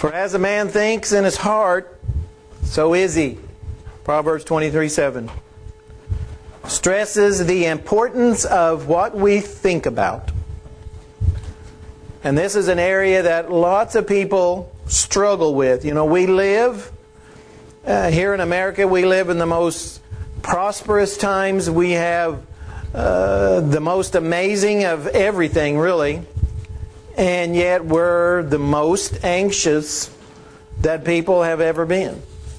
For as a man thinks in his heart, so is he. Proverbs 23:7 stresses the importance of what we think about. And this is an area that lots of people struggle with. You know, we live, here in America, we live in the most prosperous times. We have the most amazing of everything, really. And yet we're the most anxious that people have ever been.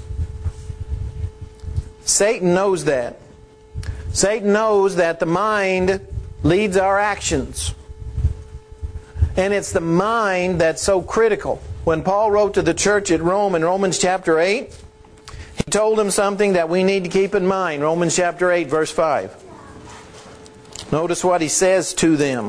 Satan knows that. Satan knows that the mind leads our actions. And it's the mind that's so critical. When Paul wrote to the church at Rome in Romans chapter 8, he told them something that we need to keep in mind. Romans chapter 8, verse 5. Notice what he says to them.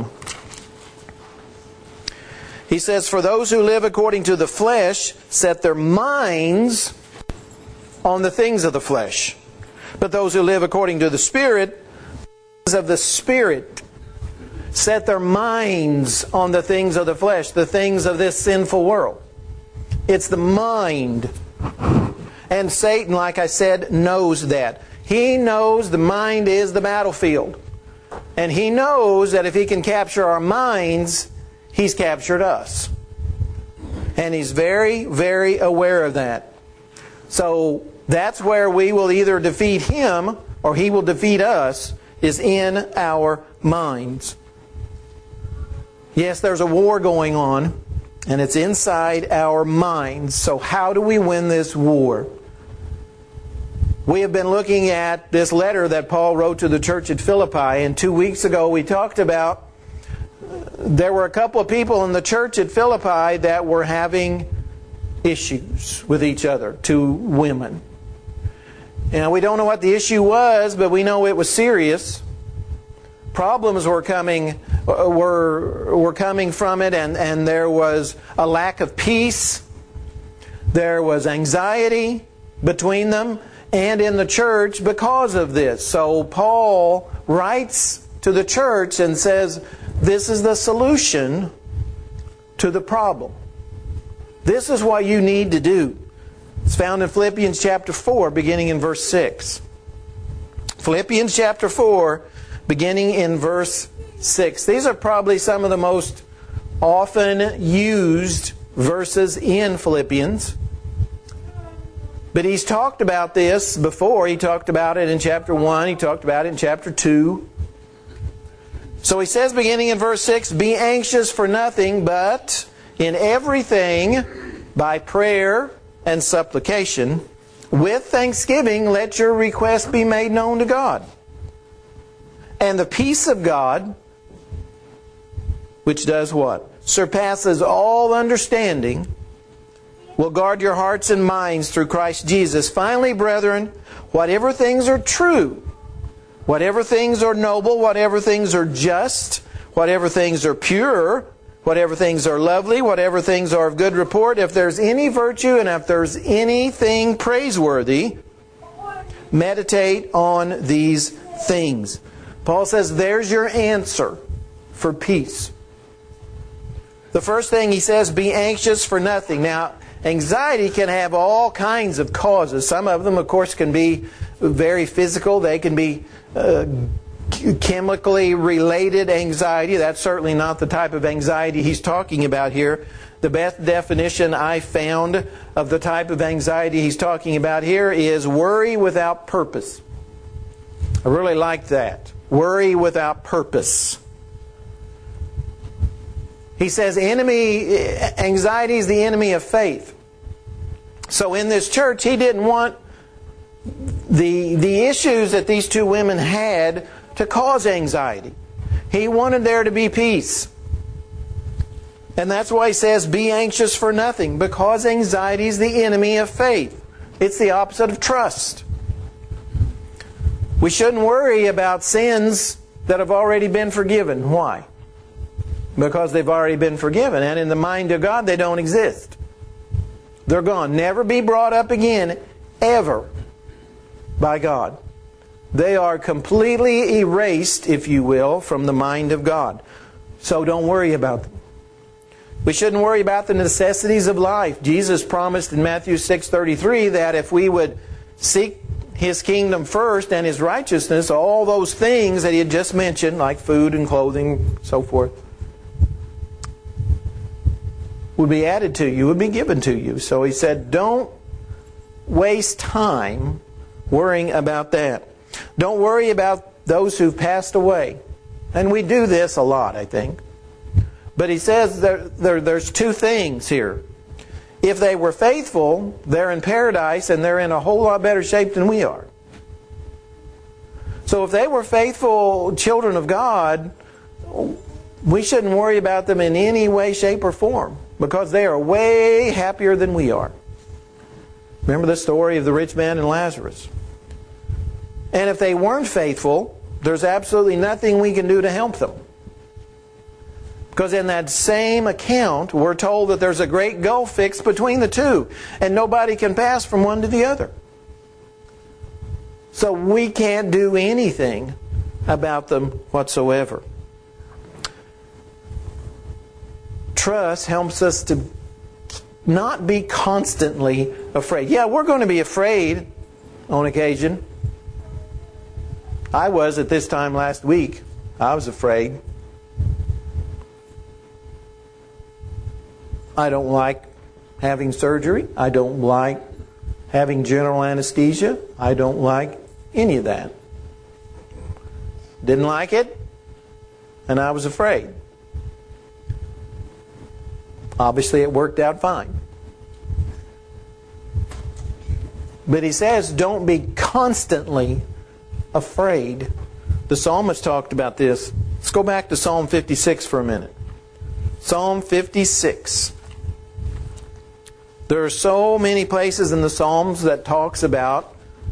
He says, "For those who live according to the flesh set their minds on the things of the flesh. But those who live according to the Spirit, of the Spirit, set their minds on the things of the flesh, the things of this sinful world." It's the mind. And Satan, like I said, knows that. He knows the mind is the battlefield. And he knows that if he can capture our minds, he's captured us. And he's very, very aware of that. So that's where we will either defeat him or he will defeat us, is in our minds. Yes, there's a war going on, and it's inside our minds. So how do we win this war? We have been looking at this letter that Paul wrote to the church at Philippi, and 2 weeks ago we talked about there were a couple of people in the church at Philippi that were having issues with each other, two women. And we don't know what the issue was, but we know it was serious. Problems were coming from it, and there was a lack of peace. There was anxiety between them and in the church because of this. So Paul writes to the church and says, this is the solution to the problem. This is what you need to do. It's found in Philippians chapter 4, beginning in verse 6. Philippians chapter 4, beginning in verse 6. These are probably some of the most often used verses in Philippians. But he's talked about this before. He talked about it in chapter 1. He talked about it in chapter 2. So he says, beginning in verse 6, "Be anxious for nothing, but in everything, by prayer and supplication, with thanksgiving, let your requests be made known to God. And the peace of God," which does what? "Surpasses all understanding, will guard your hearts and minds through Christ Jesus. Finally, brethren, whatever things are true, whatever things are noble, whatever things are just, whatever things are pure, whatever things are lovely, whatever things are of good report, if there's any virtue and if there's anything praiseworthy, meditate on these things." Paul says there's your answer for peace. The first thing he says, be anxious for nothing. Now, anxiety can have all kinds of causes. Some of them, of course, can be very physical. They can be chemically related anxiety. That's certainly not the type of anxiety he's talking about here. The best definition I found of the type of anxiety he's talking about here is worry without purpose. I really like that. Worry without purpose. He says anxiety is the enemy of faith. So in this church, he didn't want the issues that these two women had to cause anxiety. He wanted there to be peace. And that's why he says, be anxious for nothing, because anxiety is the enemy of faith. It's the opposite of trust. We shouldn't worry about sins that have already been forgiven. Why? Because they've already been forgiven. And in the mind of God, they don't exist. They're gone. Never be brought up again, ever, by God. They are completely erased, if you will, from the mind of God. So don't worry about them. We shouldn't worry about the necessities of life. Jesus promised in Matthew 6:33 that if we would seek His kingdom first and His righteousness, all those things that He had just mentioned, like food and clothing, so forth, would be added to you, would be given to you. So He said, don't waste time worrying about that. Don't worry about those who've passed away. And we do this a lot, I think. But He says there's two things here. If they were faithful, they're in paradise and they're in a whole lot better shape than we are. So if they were faithful children of God, we shouldn't worry about them in any way, shape, or form, because they are way happier than we are. Remember the story of the rich man and Lazarus. And if they weren't faithful, there's absolutely nothing we can do to help them. Because in that same account, we're told that there's a great gulf fixed between the two, and nobody can pass from one to the other. So we can't do anything about them whatsoever. Trust helps us to not be constantly afraid. Yeah, we're going to be afraid on occasion. I was at this time last week. I was afraid. I don't like having surgery. I don't like having general anesthesia. I don't like any of that. Didn't like it, and I was afraid. Obviously, it worked out fine. But He says, don't be constantly afraid. The psalmist talked about this. Let's go back to Psalm 56 for a minute. Psalm 56. There are so many places in the Psalms that talks about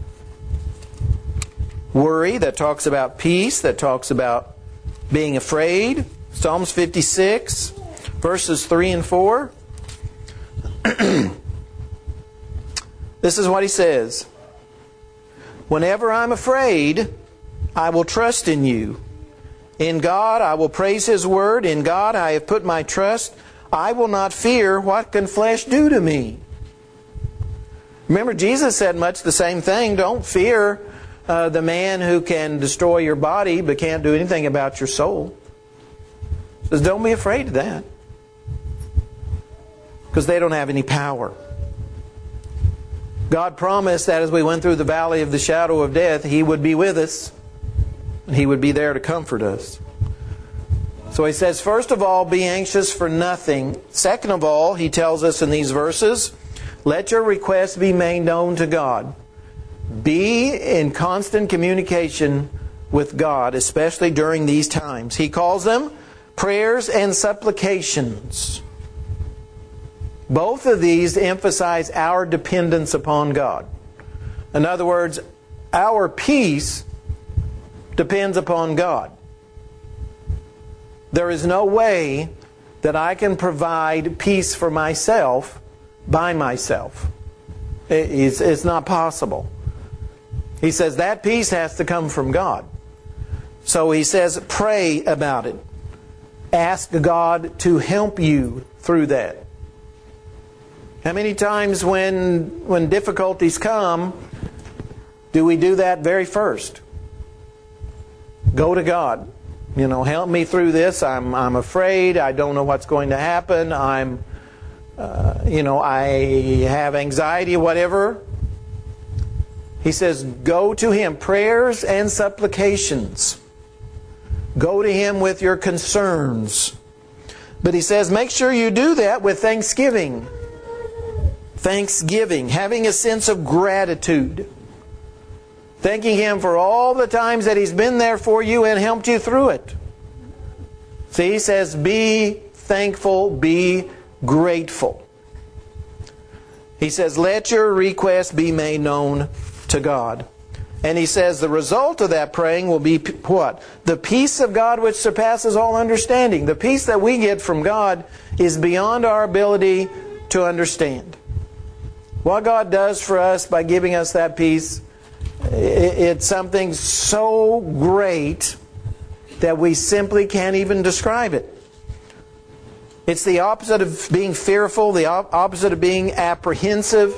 worry, that talks about peace, that talks about being afraid. Psalms 56, verses 3 and 4. This is what he says. Whenever I'm afraid, I will trust in you. In God I will praise His word. In God I have put my trust. I will not fear. What can flesh do to me? Remember, Jesus said much the same thing. Don't fear the man who can destroy your body but can't do anything about your soul. He says, don't be afraid of that, because they don't have any power. God promised that as we went through the valley of the shadow of death, He would be with us. And He would be there to comfort us. So He says, first of all, be anxious for nothing. Second of all, He tells us in these verses, let your requests be made known to God. Be in constant communication with God, especially during these times. He calls them prayers and supplications. Both of these emphasize our dependence upon God. In other words, our peace depends upon God. There is no way that I can provide peace for myself by myself. It's not possible. He says that peace has to come from God. So He says, pray about it. Ask God to help you through that. How many times when difficulties come, do we do that very first? Go to God. Help me through this. I'm afraid. I don't know what's going to happen. I have anxiety, whatever. He says, go to Him. Prayers and supplications. Go to Him with your concerns. But He says, make sure you do that with thanksgiving. Thanksgiving. Having a sense of gratitude. Thanking Him for all the times that He's been there for you and helped you through it. See, He says, be thankful, be grateful. He says, let your request be made known to God. And He says the result of that praying will be what? The peace of God which surpasses all understanding. The peace that we get from God is beyond our ability to understand. What God does for us by giving us that peace, it's something so great that we simply can't even describe it. It's the opposite of being fearful, the opposite of being apprehensive.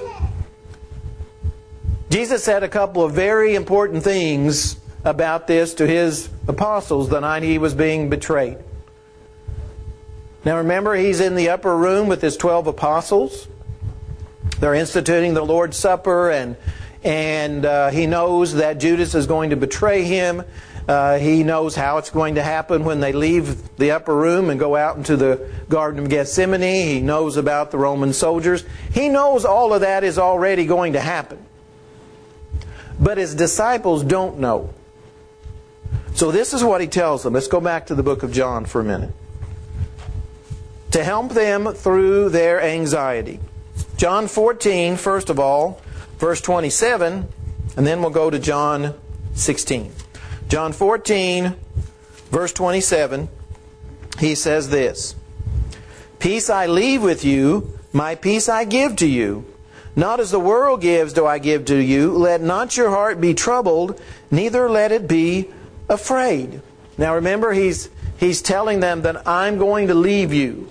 Jesus said a couple of very important things about this to His apostles the night He was being betrayed. Now remember, He's in the upper room with His 12 apostles. They're instituting the Lord's Supper, and He knows that Judas is going to betray Him. He knows how it's going to happen when they leave the upper room and go out into the Garden of Gethsemane. He knows about the Roman soldiers. He knows all of that is already going to happen. But His disciples don't know. So this is what He tells them. Let's go back to the book of John for a minute. To help them through their anxiety. John 14, first of all, verse 27, and then we'll go to John 16. John 14, verse 27, He says this, "Peace I leave with you, my peace I give to you. Not as the world gives do I give to you. Let not your heart be troubled, neither let it be afraid." Now remember, He's telling them that I'm going to leave you.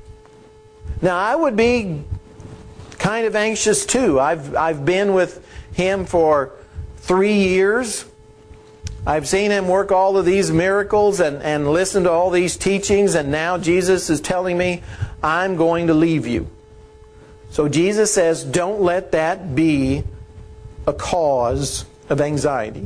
Now I would be kind of anxious too. I've been with Him for 3 years. I've seen Him work all of these miracles and listen to all these teachings, and now Jesus is telling me, I'm going to leave you. So Jesus says, don't let that be a cause of anxiety.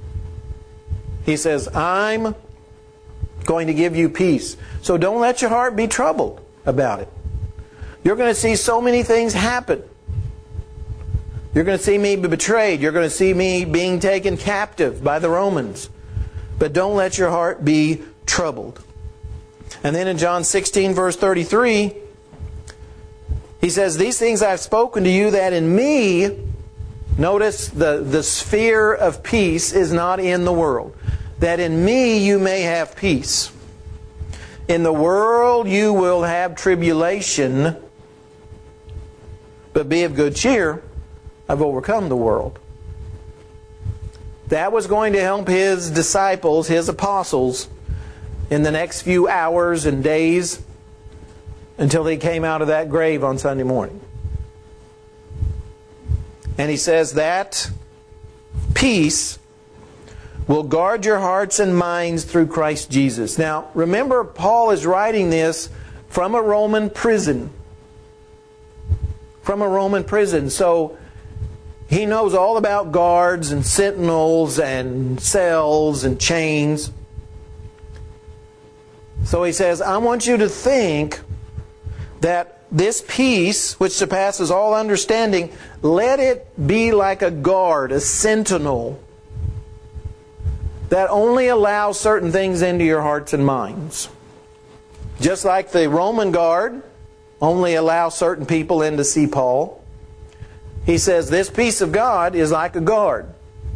He says, I'm going to give you peace. So don't let your heart be troubled about it. You're going to see so many things happen. You're going to see me be betrayed. You're going to see me being taken captive by the Romans. But don't let your heart be troubled. And then in John 16, verse 33, He says, "These things I've spoken to you, that in me," notice the sphere of peace is not in the world, "that in me you may have peace. In the world you will have tribulation, but be of good cheer. I've overcome the world." That was going to help His disciples, His apostles, in the next few hours and days until He came out of that grave on Sunday morning. And He says that peace will guard your hearts and minds through Christ Jesus. Now, remember, Paul is writing this from a Roman prison. From a Roman prison. So he knows all about guards and sentinels and cells and chains. So he says, I want you to think that this peace, which surpasses all understanding, let it be like a guard, a sentinel, that only allows certain things into your hearts and minds. Just like the Roman guard only allows certain people in to see Paul. He says this peace of God is like a guard.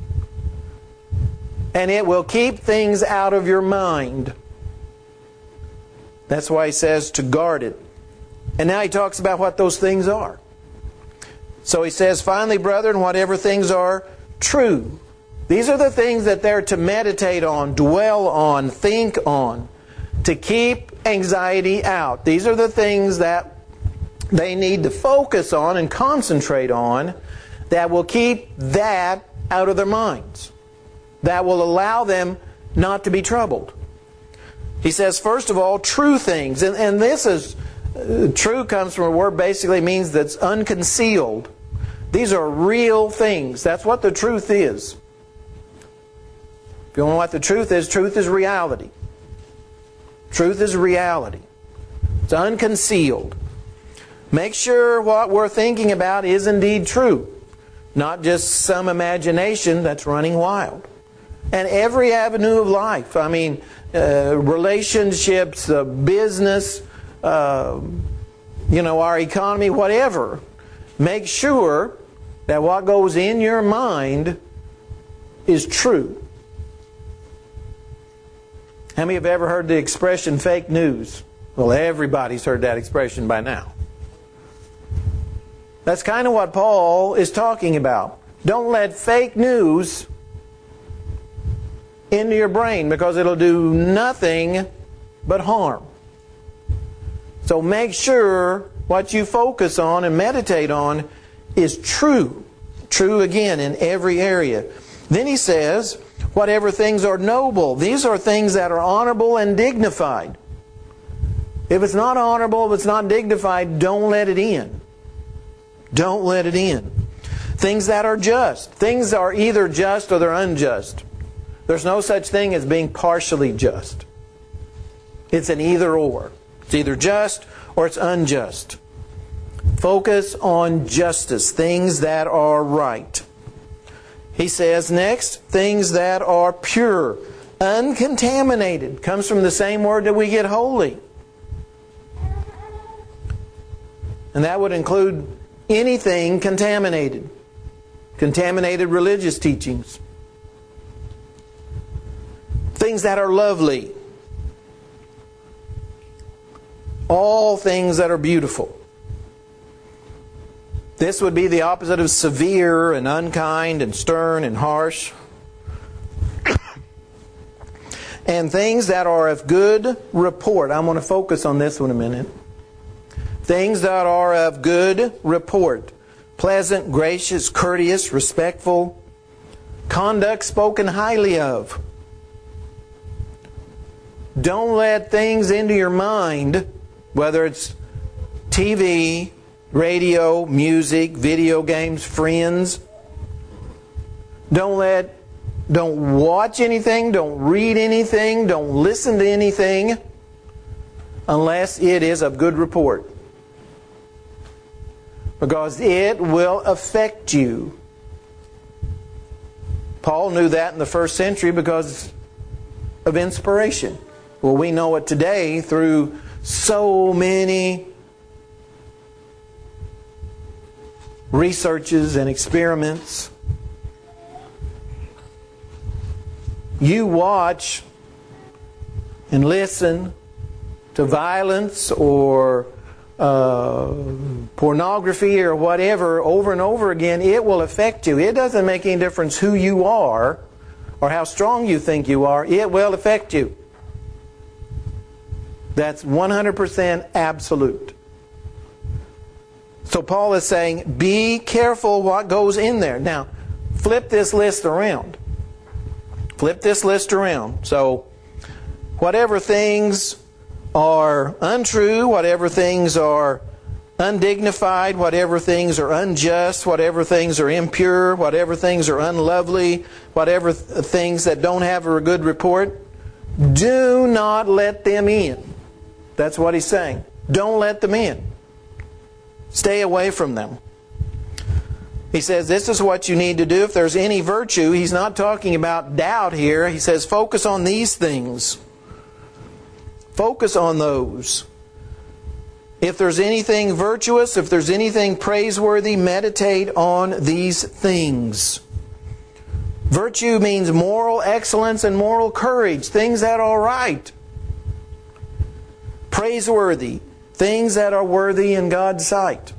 And it will keep things out of your mind. That's why he says to guard it. And now he talks about what those things are. So he says, finally, brethren, whatever things are true. These are the things that they're to meditate on, dwell on, think on, to keep anxiety out. These are the things that they need to focus on and concentrate on that will keep that out of their minds, that will allow them not to be troubled. He says, first of all, true things. And this is, true comes from a word basically means that's unconcealed. These are real things. That's what the truth is. If you don't know what the truth is reality. Truth is reality. It's unconcealed. Make sure what we're thinking about is indeed true. Not just some imagination that's running wild. And every avenue of life. I mean, relationships, business, our economy, whatever. Make sure that what goes in your mind is true. How many have ever heard the expression fake news? Well, everybody's heard that expression by now. That's kind of what Paul is talking about. Don't let fake news into your brain because it'll do nothing but harm. So make sure what you focus on and meditate on is true. True again in every area. Then he says, whatever things are noble. These are things that are honorable and dignified. If it's not honorable, if it's not dignified, don't let it in. Don't let it in. Things that are just. Things are either just or they're unjust. There's no such thing as being partially just. It's an either or. It's either just or it's unjust. Focus on justice, things that are right. He says next, things that are pure, uncontaminated. Comes from the same word that we get holy. And that would include anything contaminated. Contaminated religious teachings. Things that are lovely. All things that are beautiful. This would be the opposite of severe and unkind and stern and harsh. And things that are of good report. I'm going to focus on this one a minute. Things that are of good report. Pleasant, gracious, courteous, respectful. Conduct spoken highly of. Don't let things into your mind, whether it's TV, radio, music, video games, friends. Don't watch anything, don't read anything, don't listen to anything unless it is of good report. Because it will affect you. Paul knew that in the first century because of inspiration. Well, we know it today through so many researches and experiments. You watch and listen to violence or pornography or whatever over and over again, it will affect you. It doesn't make any difference who you are or how strong you think you are. It will affect you. That's 100% absolute. So Paul is saying, be careful what goes in there. Now, flip this list around. Flip this list around. So, whatever things are untrue, whatever things are undignified, whatever things are unjust, whatever things are impure, whatever things are unlovely, whatever things that don't have a good report, do not let them in. That's what he's saying. Don't let them in. Stay away from them. He says this is what you need to do. If there's any virtue, he's not talking about doubt here. He says focus on these things. Focus on those. If there's anything virtuous, if there's anything praiseworthy, meditate on these things. Virtue means moral excellence and moral courage, things that are right. Praiseworthy, things that are worthy in God's sight.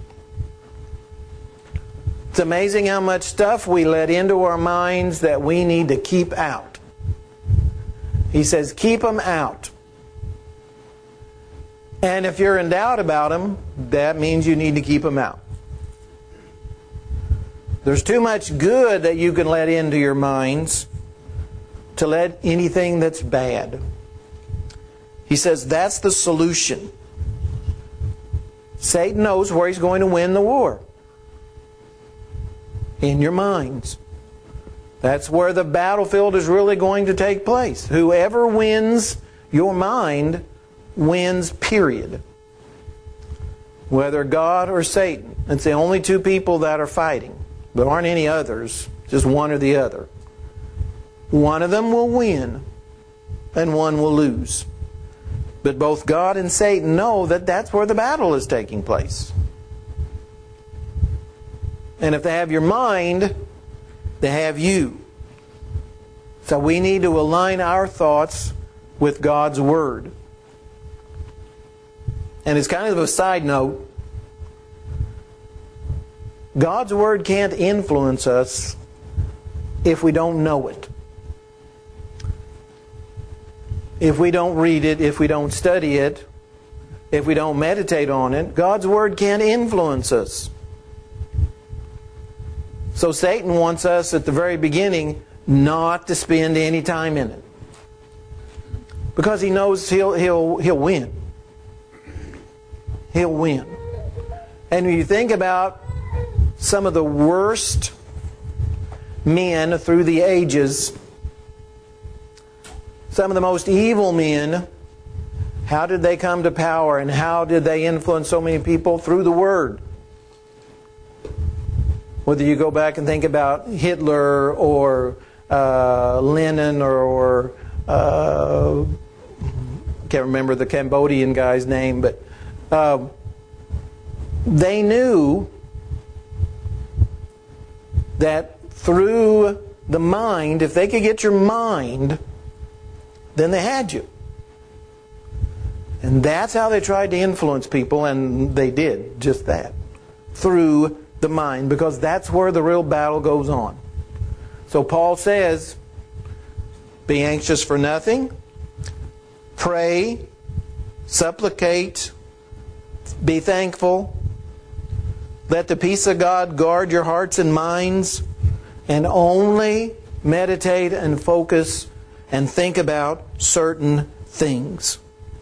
It's amazing how much stuff we let into our minds that we need to keep out. He says, keep them out. And if you're in doubt about them, that means you need to keep them out. There's too much good that you can let into your minds to let anything that's bad. He says that's the solution. Satan knows where he's going to win the war. In your minds. That's where the battlefield is really going to take place. Whoever wins your mind wins, period. Whether God or Satan. It's the only two people that are fighting. There aren't any others. Just one or the other. One of them will win and one will lose. But both God and Satan know that that's where the battle is taking place. And if they have your mind, they have you. So we need to align our thoughts with God's Word. And it's kind of a side note. God's Word can't influence us if we don't know it. If we don't read it, if we don't study it, if we don't meditate on it, God's Word can't influence us. So Satan wants us at the very beginning not to spend any time in it, because he knows he'll win. He'll win. And when you think about some of the worst men through the ages, some of the most evil men, how did they come to power and how did they influence so many people? Through the Word. Whether you go back and think about Hitler or Lenin or can't remember the Cambodian guy's name, but they knew that through the mind, if they could get your mind, then they had you. And that's how they tried to influence people, and they did just that. Through the mind, because that's where the real battle goes on. So Paul says, be anxious for nothing, pray, supplicate, be thankful, let the peace of God guard your hearts and minds, and only meditate and focus and think about certain things.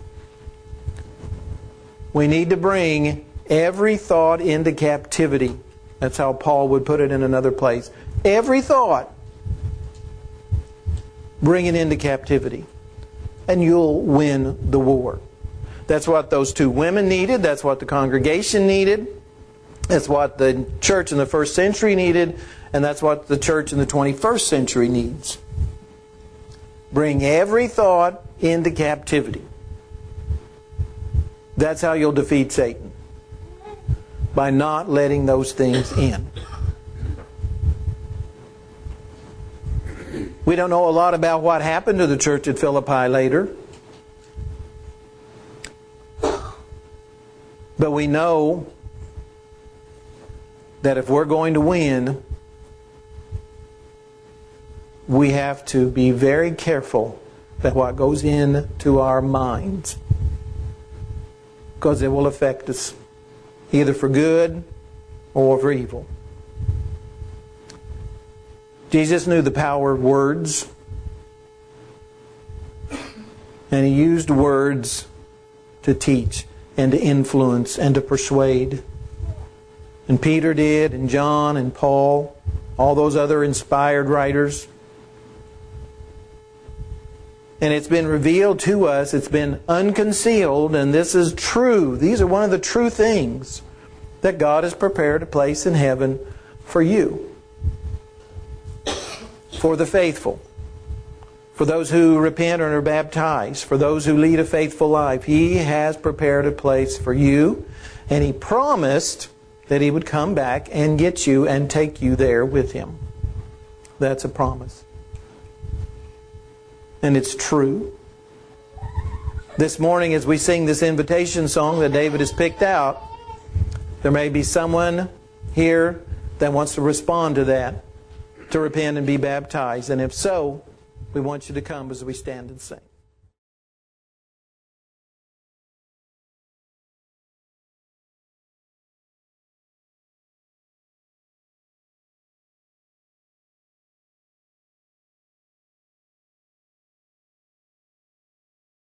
We need to bring every thought into captivity. That's how Paul would put it in another place. Every thought, bring it into captivity, and you'll win the war. That's what those two women needed. That's what the congregation needed. That's what the church in the first century needed. And that's what the church in the 21st century needs. Bring every thought into captivity. That's how you'll defeat Satan. By not letting those things in. We don't know a lot about what happened to the church at Philippi later. But we know that if we're going to win, we have to be very careful that what goes into our minds, because it will affect us either for good or for evil. Jesus knew the power of words, and He used words to teach and to influence and to persuade. And Peter did, and John and Paul, all those other inspired writers. And it's been revealed to us, it's been unconcealed, and this is true. These are one of the true things that God has prepared a place in heaven for you. For the faithful. For those who repent and are baptized. For those who lead a faithful life. He has prepared a place for you. And He promised that He would come back and get you and take you there with Him. That's a promise. And it's true. This morning as we sing this invitation song that David has picked out, there may be someone here that wants to respond to that, to repent and be baptized. And if so, we want you to come as we stand and sing.